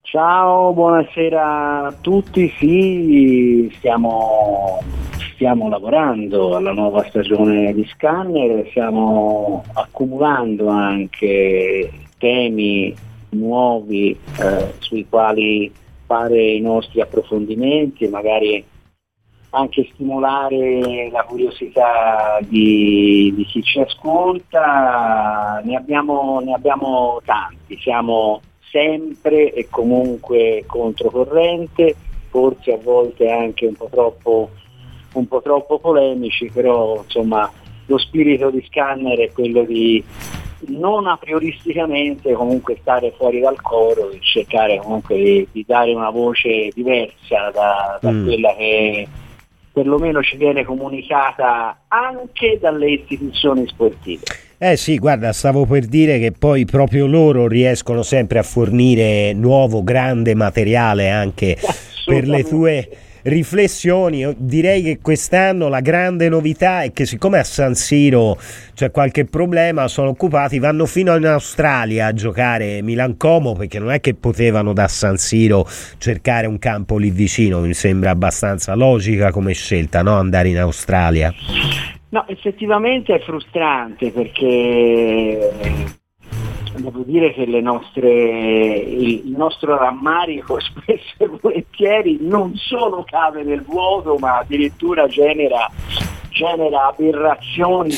Ciao, buonasera a tutti. Sì, stiamo lavorando alla nuova stagione di Scanner, stiamo accumulando anche temi nuovi sui quali fare i nostri approfondimenti e magari anche stimolare la curiosità di chi ci ascolta. Ne abbiamo tanti, siamo sempre e comunque controcorrente, forse a volte anche un po' troppo polemici, però insomma lo spirito di Scanner è quello di non a prioristicamente comunque stare fuori dal coro e cercare comunque di dare una voce diversa da quella che perlomeno ci viene comunicata anche dalle istituzioni sportive. Sì, guarda, stavo per dire che poi proprio loro riescono sempre a fornire nuovo, grande materiale anche per le tue riflessioni. Io direi che quest'anno la grande novità è che siccome a San Siro c'è qualche problema, sono occupati, vanno fino in Australia a giocare Milan-Como, perché non è che potevano da San Siro cercare un campo lì vicino. Mi sembra abbastanza logica come scelta, no? Andare in Australia. No, effettivamente è frustrante perché devo dire che il nostro rammarico spesso e volentieri non solo cade nel vuoto, ma addirittura genera aberrazioni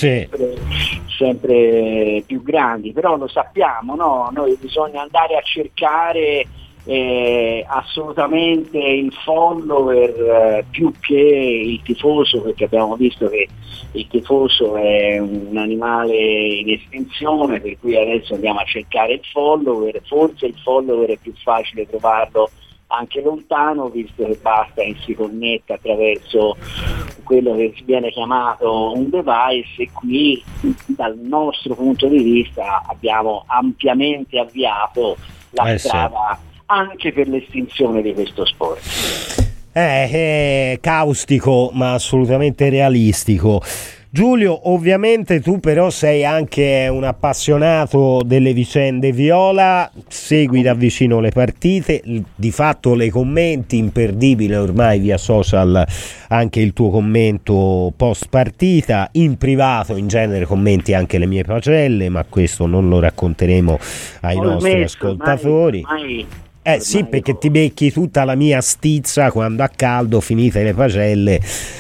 sempre più grandi. Però lo sappiamo, no? Noi bisogna andare a cercare assolutamente il follower più che il tifoso, perché abbiamo visto che il tifoso è un animale in estinzione, per cui adesso andiamo a cercare il follower. Forse il follower è più facile trovarlo anche lontano, visto che basta che si connetta attraverso quello che viene chiamato un device, e qui dal nostro punto di vista abbiamo ampiamente avviato la strada anche per l'estinzione di questo sport. È caustico ma assolutamente realistico. Giulio, ovviamente tu però sei anche un appassionato delle vicende viola, segui da vicino le partite, di fatto le commenti, imperdibile ormai via social anche il tuo commento post partita, in privato in genere commenti anche le mie pagelle, ma questo non lo racconteremo ai nostri ascoltatori. Sì, perché ti becchi tutta la mia stizza quando a caldo, finite le pagelle,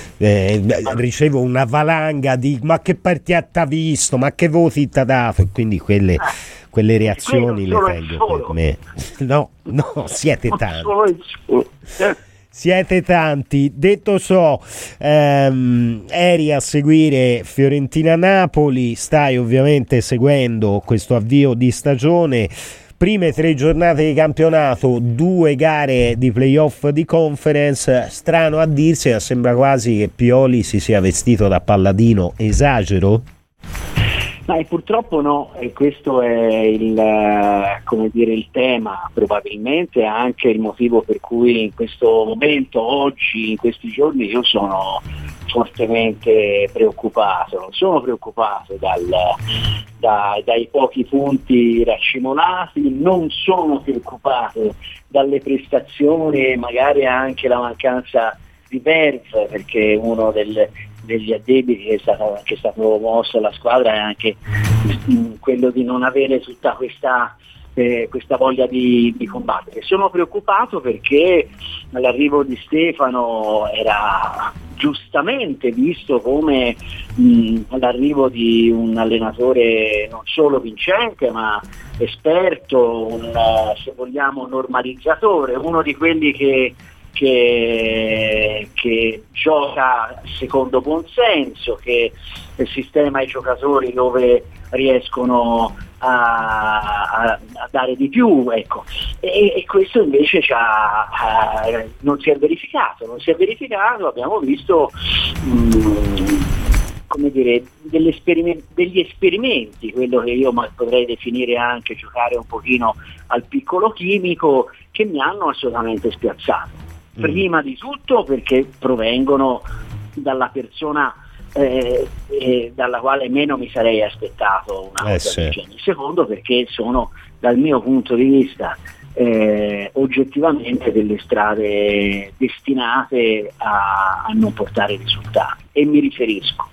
ricevo una valanga di ma che partita t'ha visto, ma che voti t'ha dato, e quindi quelle reazioni le tengo per me. No, siete tanti. Siete tanti. Detto ciò, eri a seguire Fiorentina-Napoli, stai ovviamente seguendo questo avvio di stagione. Prime 3 giornate di campionato, 2 gare di playoff di conference. Strano a dirsi, ma sembra quasi che Pioli si sia vestito da palladino. Esagero? Ma purtroppo no, e questo è il tema, probabilmente anche il motivo per cui in questo momento, oggi, in questi giorni, io sono fortemente preoccupato. Non sono preoccupato dai pochi punti raccimolati, non sono preoccupato dalle prestazioni e magari anche la mancanza di Verve, perché uno degli addebiti che è stato mosso alla squadra è anche quello di non avere tutta questa voglia di combattere. Sono preoccupato perché l'arrivo di Stefano era giustamente visto come l'arrivo di un allenatore non solo vincente ma esperto, se vogliamo normalizzatore, uno di quelli che gioca secondo buon senso, che sistema i giocatori dove riescono a dare di più, ecco. E questo invece non si è verificato, abbiamo visto degli esperimenti, quello che io potrei definire anche giocare un pochino al piccolo chimico, che mi hanno assolutamente spiazzato. Prima di tutto perché provengono dalla persona dalla quale meno mi sarei aspettato una cosa del genere. Secondo perché sono, dal mio punto di vista, oggettivamente delle strade destinate a non portare risultati, e mi riferisco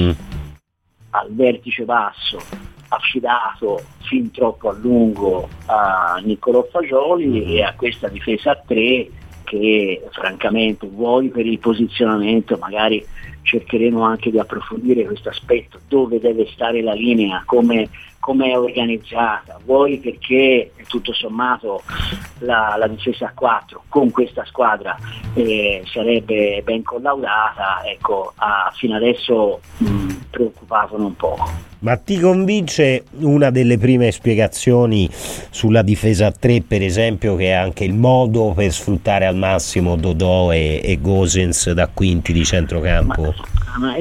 al vertice basso affidato fin troppo a lungo a Niccolò Fagioli e a questa difesa a 3 che francamente, vuoi per il posizionamento, magari cercheremo anche di approfondire questo aspetto, dove deve stare la linea, come è organizzata, vuoi perché tutto sommato la difesa a 4 con questa squadra sarebbe ben collaudata, ecco, fino adesso preoccupavano un poco. Ma ti convince una delle prime spiegazioni sulla difesa a 3, per esempio, che è anche il modo per sfruttare al massimo Dodò e Gosens da quinti di centrocampo? Ma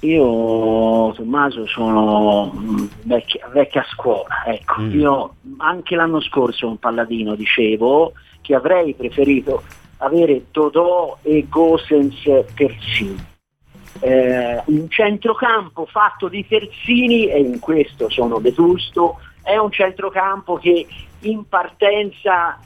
io Tommaso sono vecchia scuola, ecco. Io anche l'anno scorso un Palladino dicevo che avrei preferito avere Dodò e Gosens terzini. Un centrocampo fatto di terzini, e in questo sono vetusto, è un centrocampo che in partenza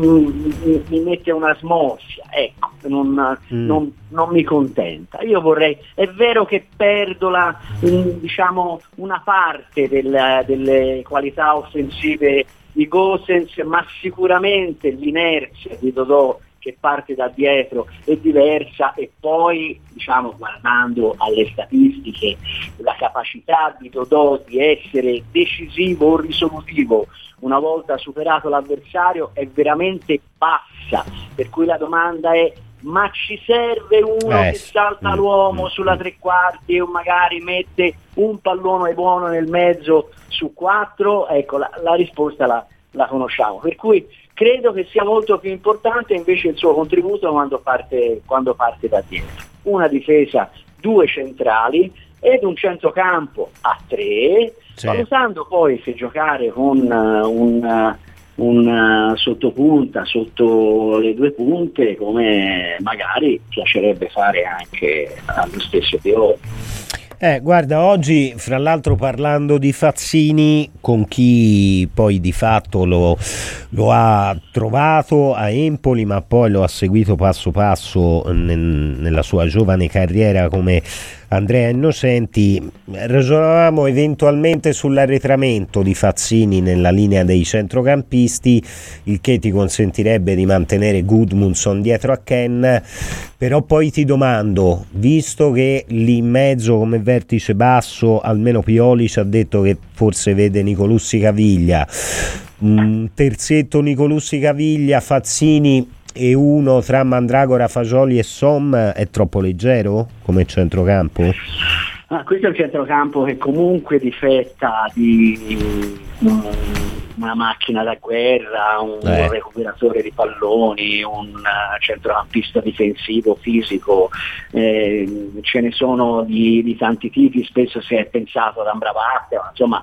mi mette una smorfia, ecco, non mi contenta. Io vorrei, è vero che perdo diciamo una parte delle qualità offensive di Gosens, ma sicuramente l'inerzia di Dodò che parte da dietro è diversa, e poi diciamo, guardando alle statistiche, la capacità di Dodò di essere decisivo o risolutivo una volta superato l'avversario è veramente bassa, per cui la domanda è: ma ci serve uno che salta l'uomo sulla 3/4 e magari mette un pallone buono nel mezzo su 4? Ecco, la risposta la conosciamo, per cui credo che sia molto più importante invece il suo contributo quando parte da dietro. Una difesa, 2 centrali ed un centrocampo a 3, valutando poi se giocare con un sottopunta sotto le 2 punte, come magari piacerebbe fare anche allo stesso Pioli. Guarda, oggi fra l'altro, parlando di Fazzini, con chi poi di fatto lo ha trovato a Empoli, ma poi lo ha seguito passo passo nella sua giovane carriera come Andrea Innocenti, ragionavamo eventualmente sull'arretramento di Fazzini nella linea dei centrocampisti, il che ti consentirebbe di mantenere Gudmundsson dietro a Ken. Però poi ti domando, visto che lì in mezzo come vertice basso almeno Pioli ci ha detto che forse vede Nicolussi Caviglia, terzetto Nicolussi Caviglia, Fazzini e uno tra Mandragora, Fagioli e Som, è troppo leggero come centrocampo? Questo è un centrocampo che comunque difetta di una macchina da guerra, un recuperatore di palloni, un centrocampista difensivo, fisico, ce ne sono di tanti tipi, spesso si è pensato ad Amrabat, ma insomma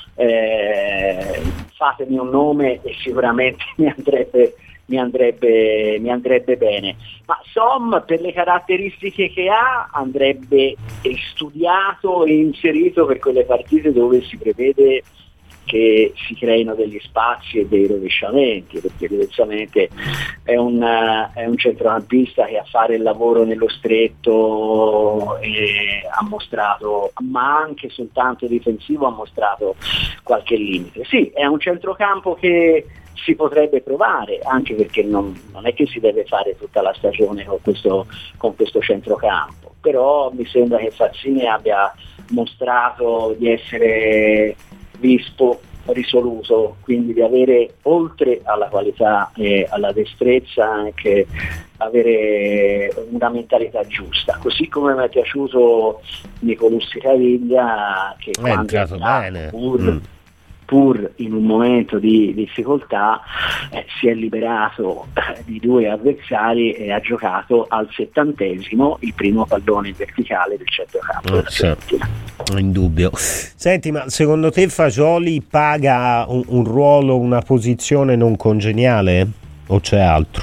fatemi un nome e sicuramente mi andrebbe bene, ma Som per le caratteristiche che ha andrebbe studiato e inserito per quelle partite dove si prevede che si creino degli spazi e dei rovesciamenti, perché diversamente è un centrocampista che a fare il lavoro nello stretto ha mostrato, ma anche soltanto difensivo, ha mostrato qualche limite. Sì, è un centrocampo che si potrebbe provare, anche perché non è che si deve fare tutta la stagione con questo centrocampo, però mi sembra che Fazzini abbia mostrato di essere vispo, risoluto, quindi di avere, oltre alla qualità e alla destrezza, anche avere una mentalità giusta, così come mi è piaciuto Nicolussi Caviglia, che quando è entrato bene, pur in un momento di difficoltà si è liberato di 2 avversari e ha giocato al 70° il primo pallone verticale del centrocampo. Indubbio. Senti, ma secondo te Fagioli paga un ruolo, una posizione non congeniale o c'è altro?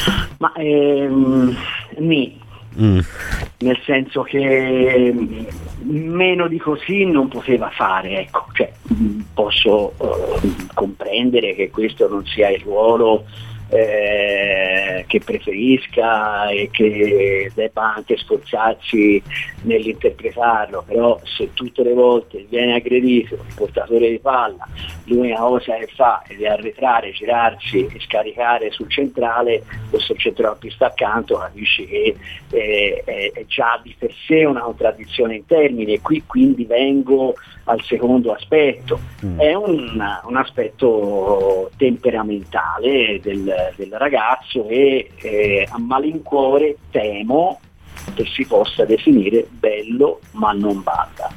Ma nel senso che meno di così non poteva fare, ecco. Cioè, posso comprendere che questo non sia il ruolo che preferisca e che debba anche sforzarsi nell'interpretarlo, però se tutte le volte viene aggredito il portatore di palla, l'unica cosa che fa è di arretrare, girarsi e scaricare sul centrale, o sul centrocampista accanto, capisci che è già di per sé una contraddizione in termini. E qui quindi vengo al secondo aspetto, è un aspetto temperamentale del ragazzo, e a malincuore temo che si possa definire bello ma non bada.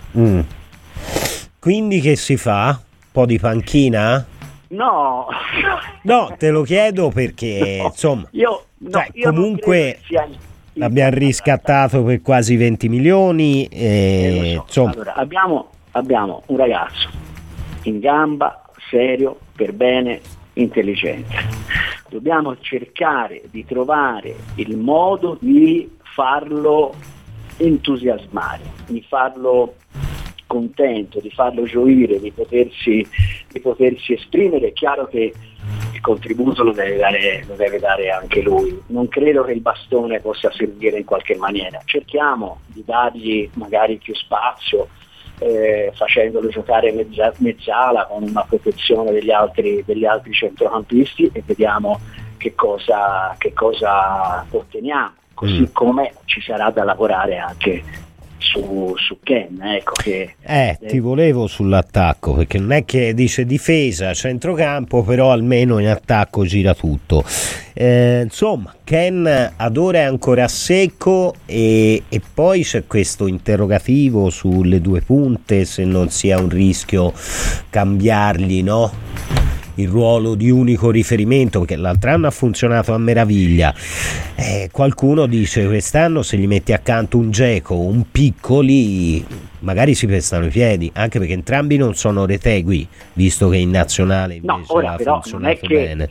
Quindi che si fa? Un po' di panchina? No, te lo chiedo perché no, insomma io comunque l'abbiamo riscattato per quasi 20 milioni insomma. Allora, abbiamo un ragazzo in gamba, serio, per bene, intelligente. Dobbiamo cercare di trovare il modo di farlo entusiasmare, di farlo contento, di farlo gioire, di potersi esprimere. È chiaro che il contributo lo deve dare anche lui. Non credo che il bastone possa servire in qualche maniera. Cerchiamo di dargli magari più spazio, facendolo giocare mezzala con una protezione degli altri centrocampisti, e vediamo che cosa otteniamo, così come ci sarà da lavorare anche su Ken, ecco, che ti volevo sull'attacco, perché non è che dice difesa, centrocampo, però almeno in attacco gira tutto. Insomma, Ken ad ora è ancora a secco, e poi c'è questo interrogativo sulle due punte, se non sia un rischio cambiargli, no? Il ruolo di unico riferimento, perché l'altro anno ha funzionato a meraviglia. Qualcuno dice quest'anno se gli metti accanto un Dzeko, un Piccoli, magari si pestano i piedi, anche perché entrambi non sono retegui, visto che in nazionale invece ha funzionato non è che bene.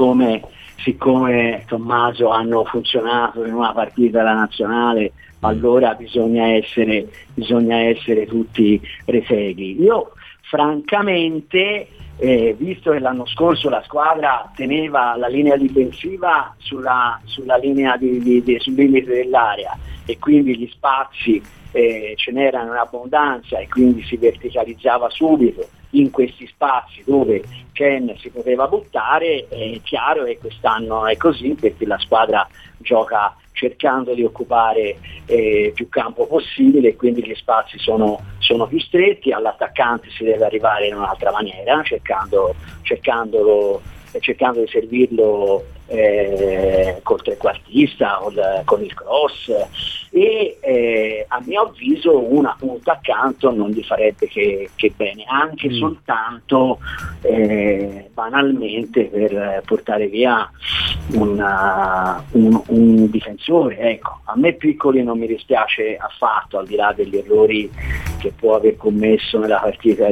Siccome Tommaso hanno funzionato in una partita della nazionale, allora bisogna essere tutti retegui. Io francamente, visto che l'anno scorso la squadra teneva la linea difensiva sulla linea sul limite dell'area, e quindi gli spazi ce n'erano in abbondanza, e quindi si verticalizzava subito in questi spazi dove Ken si poteva buttare, è chiaro che quest'anno è così, perché la squadra gioca cercando di occupare più campo possibile, e quindi gli spazi sono più stretti. All'attaccante si deve arrivare in un'altra maniera, cercando di servirlo col trequartista, con il cross, e a mio avviso una punta accanto non gli farebbe che bene, anche soltanto banalmente per portare via un difensore. Ecco, a me Piccoli non mi dispiace affatto, al di là degli errori che può aver commesso nella partita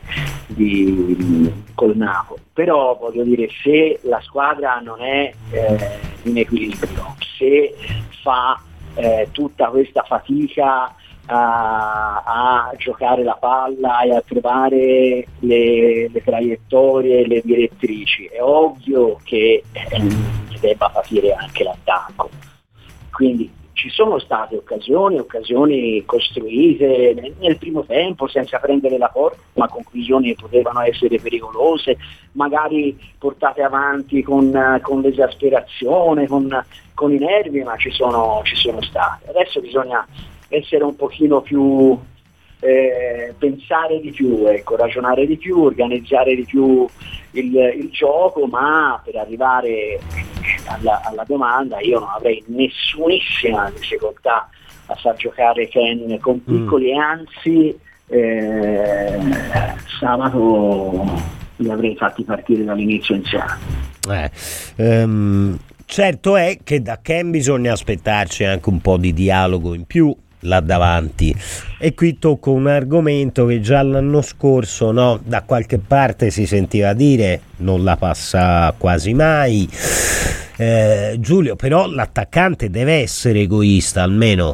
col Napoli, però voglio dire, se la squadra non è in equilibrio, se fa tutta questa fatica a giocare la palla e a trovare le traiettorie e le direttrici, è ovvio che debba patire anche l'attacco. Quindi ci sono state occasioni costruite nel primo tempo senza prendere la porta, ma conclusioni che potevano essere pericolose, magari portate avanti con l'esasperazione, con i nervi, ma ci sono state. Adesso bisogna essere un pochino più, pensare di più, ecco, ragionare di più, organizzare di più il gioco, ma per arrivare alla domanda, io non avrei nessunissima difficoltà a far giocare Ken con Piccoli, e anzi sabato li avrei fatti partire dall'inizio insieme. Certo è che da Ken bisogna aspettarci anche un po' di dialogo in più là davanti, e qui tocco un argomento che già l'anno scorso, no, da qualche parte si sentiva dire, non la passa quasi mai. Giulio, però l'attaccante deve essere egoista, almeno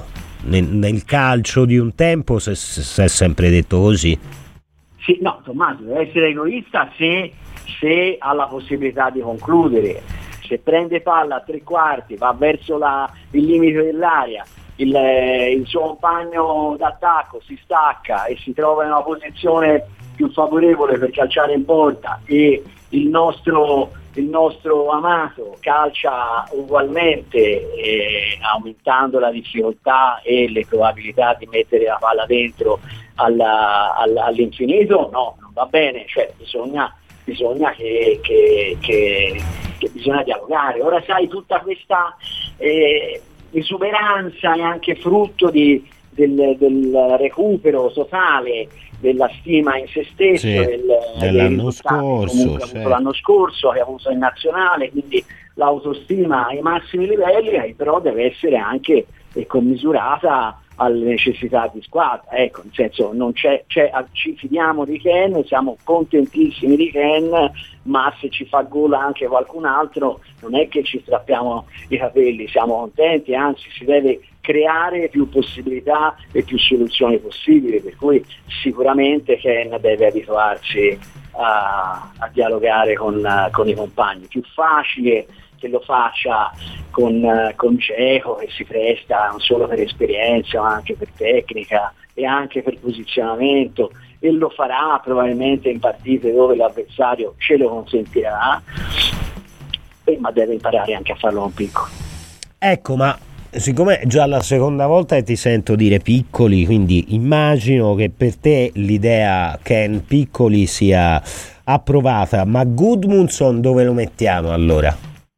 nel calcio di un tempo si è sempre detto così. Sì, no, Tommaso deve essere egoista se ha la possibilità di concludere. Se prende palla a tre quarti, va verso il limite dell'area, il suo compagno d'attacco si stacca e si trova in una posizione più favorevole per calciare in porta, e il nostro amato calcia ugualmente, aumentando la difficoltà e le probabilità di mettere la palla dentro all'infinito, no, non va bene, cioè bisogna che bisogna dialogare. Ora sai, tutta questa esuberanza è anche frutto del recupero totale della stima in se stesso, sì, dell'anno scorso, avuto l'anno scorso, che ha avuto in nazionale, quindi l'autostima ai massimi livelli, però deve essere anche commisurata alle necessità di squadra, ecco, nel senso, non ci fidiamo di Ken, siamo contentissimi di Ken, ma se ci fa gol anche qualcun altro non è che ci strappiamo i capelli, siamo contenti, anzi si deve creare più possibilità e più soluzioni possibili, per cui sicuramente Ken deve abituarsi a dialogare con i compagni. Più facile che lo faccia con Dzeko, che si presta non solo per esperienza ma anche per tecnica e anche per posizionamento, e lo farà probabilmente in partite dove l'avversario ce lo consentirà, ma deve imparare anche a farlo con Piccoli. Ecco, ma siccome è già la seconda volta che ti sento dire Piccoli, quindi immagino che per te l'idea Ken Piccoli sia approvata, ma Gudmundsson dove lo mettiamo allora?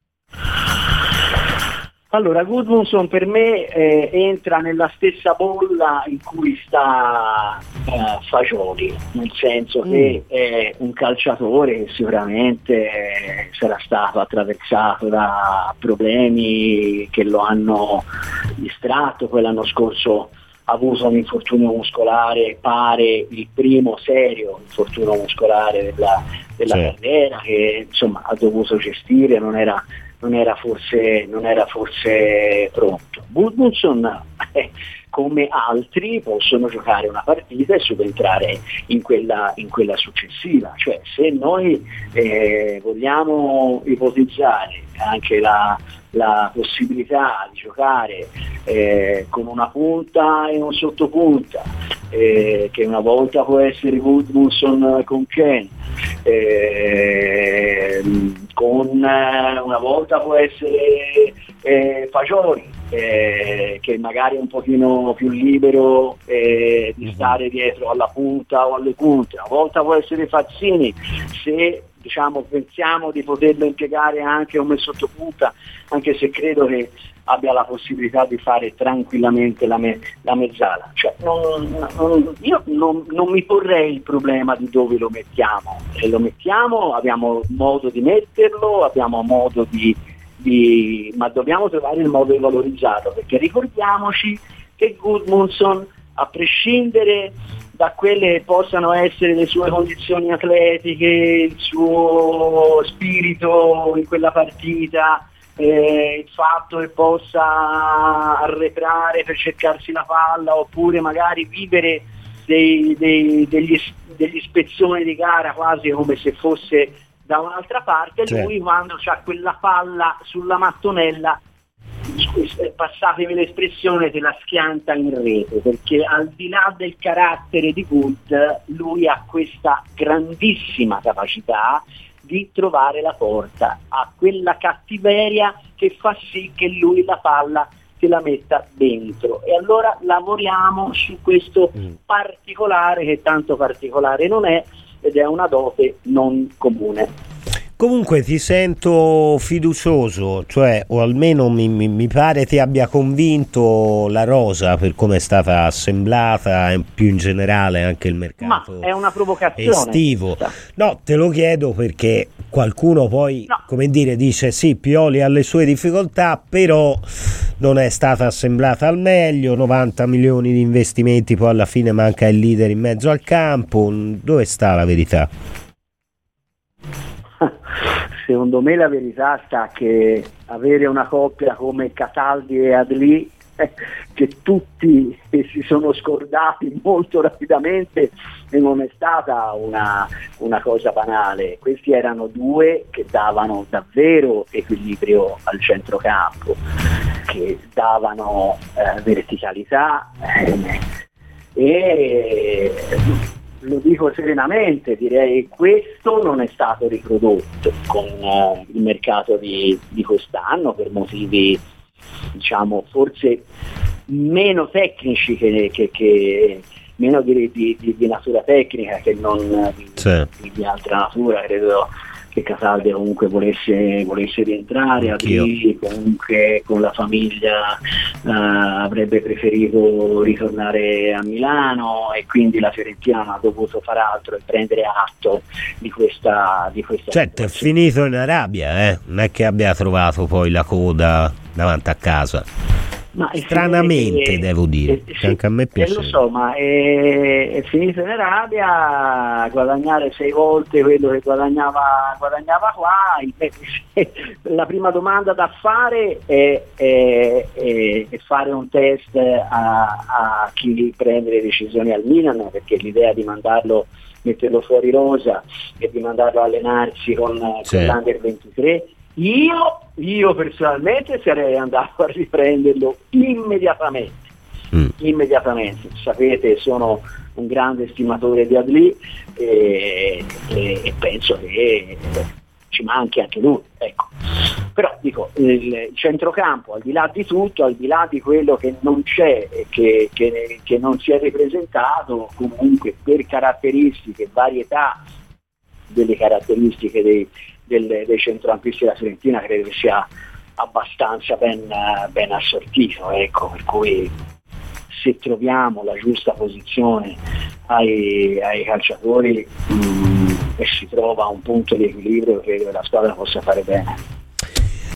Allora, Gudmundsson per me entra nella stessa bolla in cui sta Fagioli, nel senso che è un calciatore che sicuramente sarà stato attraversato da problemi che lo hanno distratto. Poi l'anno scorso ha avuto un infortunio muscolare, pare il primo serio infortunio muscolare della carriera, che insomma ha dovuto gestire, non era forse pronto. Gudmundsson, come altri, possono giocare una partita e subentrare in quella successiva, cioè se noi vogliamo ipotizzare anche la possibilità di giocare con una punta e un sottopunta, che una volta può essere Gudmundsson con Ken, una volta può essere Fagioli, che magari è un pochino più libero di stare dietro alla punta o alle punte, una volta può essere Fazzini, se pensiamo di poterlo impiegare anche come sottopunta, anche se credo che abbia la possibilità di fare tranquillamente la mezzala. Cioè, io non mi porrei il problema di dove lo mettiamo, e lo mettiamo, abbiamo modo di metterlo, abbiamo modo ma dobbiamo trovare il modo di valorizzarlo, perché ricordiamoci che Gudmundsson, a prescindere da quelle che possano essere le sue condizioni atletiche, il suo spirito in quella partita, il fatto che possa arretrare per cercarsi la palla, oppure magari vivere degli spezzoni di gara quasi come se fosse da un'altra parte, lui quando c'ha quella palla sulla mattonella, passatemi l'espressione, te la schianta in rete, perché al di là del carattere di Gud, lui ha questa grandissima capacità di trovare la porta, ha quella cattiveria che fa sì che lui la palla te la metta dentro, e allora lavoriamo su questo particolare, che tanto particolare non è, ed è una dote non comune. Comunque ti sento fiducioso, cioè, o almeno mi pare ti abbia convinto la rosa per come è stata assemblata, e più in generale anche il mercato. Ma è una provocazione estivo. No, te lo chiedo perché qualcuno poi, come dire, dice sì, Pioli ha le sue difficoltà, però non è stata assemblata al meglio, 90 milioni di investimenti, poi alla fine manca il leader in mezzo al campo. Dove sta la verità? Secondo me la verità sta che avere una coppia come Cataldi e Adli che tutti si sono scordati molto rapidamente, e non è stata una cosa banale. Questi erano due che davano davvero equilibrio al centrocampo, che davano verticalità, e lo dico serenamente, direi questo non è stato riprodotto con il mercato di quest'anno, per motivi diciamo forse meno tecnici che meno di natura tecnica che non di altra natura. Credo che Cataldi comunque volesse rientrare, Adri comunque con la famiglia avrebbe preferito ritornare a Milano, e quindi la Fiorentina non ha dovuto far altro e prendere atto di questa certo, è finito in Arabia, non è che abbia trovato poi la coda davanti a casa. Ma stranamente devo dire, che anche a me piace. Lo so, ma è finito in Arabia a guadagnare 6 volte quello che guadagnava qua. La prima domanda da fare è fare un test a chi prende le decisioni al Milan, perché l'idea di metterlo fuori rosa e di mandarlo a allenarsi con l'Under 23, io personalmente sarei andato a riprenderlo immediatamente. Sapete, sono un grande stimatore di Adli e penso che ci manchi anche lui, ecco. Però dico, il centrocampo, al di là di tutto, al di là di quello che non c'è e che non si è ripresentato, comunque per caratteristiche, varietà delle caratteristiche dei centrocampisti della Fiorentina, credo che sia abbastanza ben assortito, ecco, per cui se troviamo la giusta posizione ai calciatori e si trova un punto di equilibrio, credo che la squadra possa fare bene.